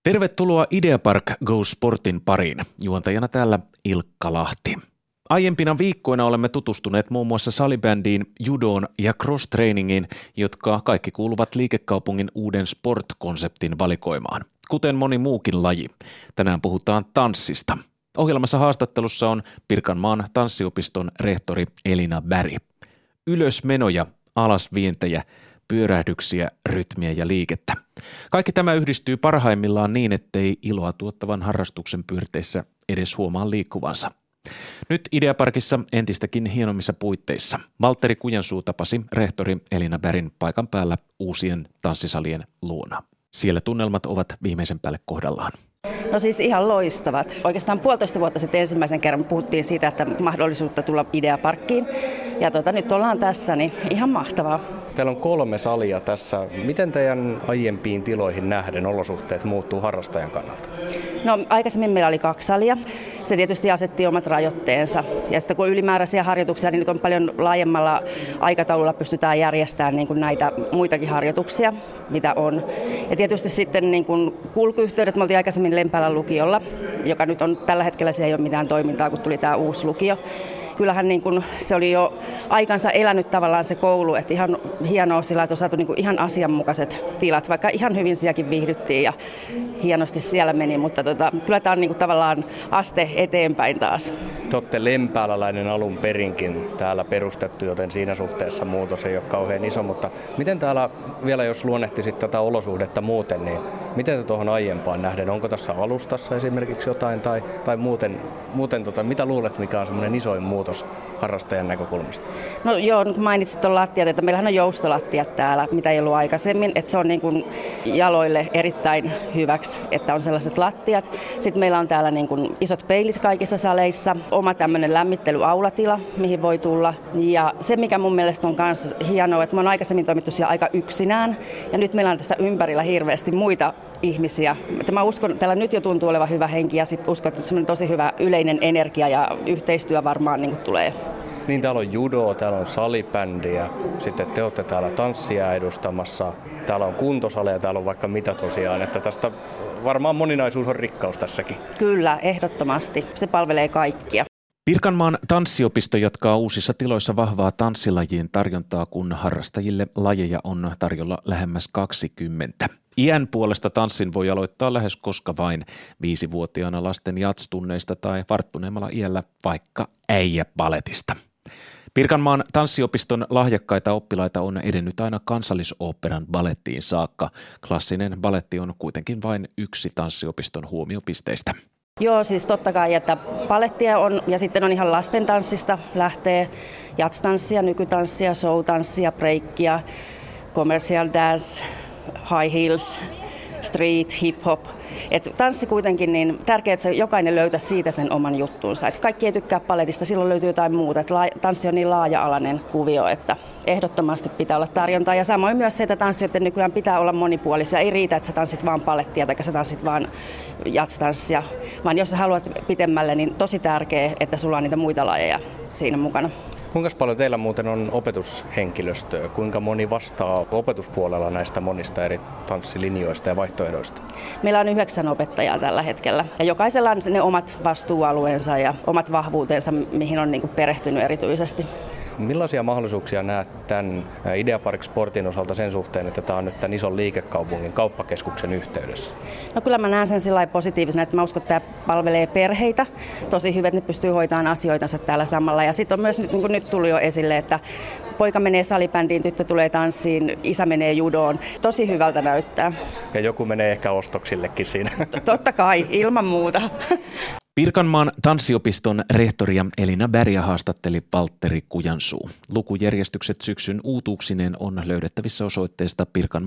Tervetuloa Ideapark Go Sportin pariin. Juontajana täällä Ilkka Lahti. Aiempina viikkoina olemme tutustuneet muun muassa salibändiin, judoon ja cross-trainingiin, jotka kaikki kuuluvat liikekaupungin uuden sport-konseptin valikoimaan, kuten moni muukin laji. Tänään puhutaan tanssista. Ohjelmassa haastattelussa on Pirkanmaan tanssiopiston rehtori Elina Berg. Ylösmenoja, alasvientejä, pyörähdyksiä, rytmiä ja liikettä. Kaikki tämä yhdistyy parhaimmillaan niin, ettei iloa tuottavan harrastuksen pyörteissä edes huomaa liikkuvansa. Nyt Ideaparkissa entistäkin hienommissa puitteissa. Valtteri Kujansuu tapasi rehtori Elina Bergin paikan päällä uusien tanssisalien luona. Siellä tunnelmat ovat viimeisen päälle kohdallaan. No siis ihan loistavat. Oikeastaan 1,5 vuotta sitten ensimmäisen kerran puhuttiin siitä, että mahdollisuutta tulla Ideaparkkiin. Ja nyt ollaan tässä, niin ihan mahtavaa. Teillä on 3 salia tässä. Miten teidän aiempiin tiloihin nähden olosuhteet muuttuu harrastajan kannalta? No aikaisemmin meillä oli 2 salia. Se tietysti asetti omat rajoitteensa. Ja sitten kun on ylimääräisiä harjoituksia, niin nyt on paljon laajemmalla aikataululla pystytään järjestämään niin kuin näitä muitakin harjoituksia, mitä on. Ja tietysti sitten niin kuin kulkuyhteydet, me oltiin aikaisemmin Lempäälän lukiolla, joka nyt on tällä hetkellä, siellä ei ole mitään toimintaa, kun tuli tämä uusi lukio. Kyllähän niin kuin se oli jo aikansa elänyt tavallaan se koulu, että ihan hienoa sillä, että on saatu niin kuin ihan asianmukaiset tilat, vaikka ihan hyvin sielläkin viihdyttiin ja hienosti siellä meni, mutta kyllä tämä on niin kuin tavallaan aste eteenpäin taas. Te olette lempääläläinen alun perinkin täällä perustettu, joten siinä suhteessa muutos ei ole kauhean iso, mutta miten täällä vielä, jos luonnehtisit tätä olosuhdetta muuten, niin miten se tuohon aiempaan nähden, onko tässä alustassa esimerkiksi jotain tai muuten mitä luulet, mikä on semmoinen isoin muutos harrastajan näkökulmasta? No joo, kun mainitsit tuon lattiat, että meillähän on joustolattiat täällä, mitä ei ollut aikaisemmin, että se on niin kuin jaloille erittäin hyväksi, että on sellaiset lattiat. Sitten meillä on täällä niin kuin isot peilit kaikissa saleissa, oma tämmöinen lämmittelyaula-tila, mihin voi tulla. Ja se, mikä mun mielestä on myös hienoa, että me on aikaisemmin toimittu siellä aika yksinään, ja nyt meillä on tässä ympärillä hirveästi muita ihmisiä. Että mä uskon, että täällä nyt jo tuntuu olevan hyvä henki, ja sitten uskon, että semmoinen tosi hyvä yleinen energia ja yhteistyö varmaan niin kuin tulee. Niin, täällä on judoa, täällä on salibändiä, sitten te olette täällä tanssia edustamassa, täällä on kuntosaleja, täällä on vaikka mitä tosiaan, että tästä varmaan moninaisuus on rikkaus tässäkin. Kyllä, ehdottomasti. Se palvelee kaikkia. Pirkanmaan tanssiopisto jatkaa uusissa tiloissa vahvaa tanssilajien tarjontaa, kun harrastajille lajeja on tarjolla lähemmäs 20. Iän puolesta tanssin voi aloittaa lähes koska vain 5-vuotiaana lasten jatstunneista tai varttuneemmalla iällä vaikka äijäbaletista. Pirkanmaan tanssiopiston lahjakkaita oppilaita on edennyt aina Kansallisoopperan balettiin saakka. Klassinen baletti on kuitenkin vain yksi tanssiopiston huomiopisteistä. Joo, siis totta kai, että balettia on ja sitten on ihan lasten tanssista lähtee jatstanssia, nykytanssia, showtanssia, breikkiä, commercial dance, high heels, street, hip-hop. Et tanssi kuitenkin niin tärkeää, että jokainen löytää siitä sen oman juttuunsa. Et kaikki ei tykkää baletista, silloin löytyy jotain muuta. Et tanssi on niin laaja-alainen kuvio, että ehdottomasti pitää olla tarjontaa. Ja samoin myös se, että tanssijoiden nykyään pitää olla monipuolisia. Ei riitä, että sä tanssit vaan balettia tai sä tanssit vaan jatstanssia, vaan jos sä haluat pitemmälle, niin tosi tärkeää, että sulla on niitä muita lajeja siinä mukana. Kuinka paljon teillä muuten on opetushenkilöstöä? Kuinka moni vastaa opetuspuolella näistä monista eri tanssilinjoista ja vaihtoehdoista? Meillä on 9 opettajaa tällä hetkellä. Ja jokaisella on ne omat vastuualueensa ja omat vahvuutensa, mihin on niin kuin perehtynyt erityisesti. Millaisia mahdollisuuksia näet tämän Ideapark Sportin osalta sen suhteen, että tämä on nyt tämän ison liikekaupungin kauppakeskuksen yhteydessä? No kyllä mä näen sen sillä lailla positiivisena, että mä uskon, että tämä palvelee perheitä tosi hyvin, että ne pystyy hoitamaan asioitansa täällä samalla. Ja sitten on myös, niin kuin nyt tuli jo esille, että poika menee salibändiin, tyttö tulee tanssiin, isä menee judoon. Tosi hyvältä näyttää. Ja joku menee ehkä ostoksillekin siinä. Totta kai, ilman muuta. Pirkanmaan tanssiopiston rehtoria Elina Berg haastatteli Valtteri Kujansuu. Lukujärjestykset syksyn uutuuksineen on löydettävissä osoitteesta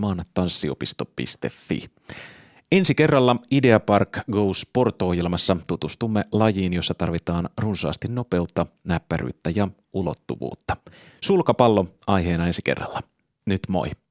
pirkanmaantanssiopisto.fi. Ensi kerralla Ideapark Go Sport-ohjelmassa tutustumme lajiin, jossa tarvitaan runsaasti nopeutta, näppäryyttä ja ulottuvuutta. Sulkapallo aiheena ensi kerralla. Nyt moi!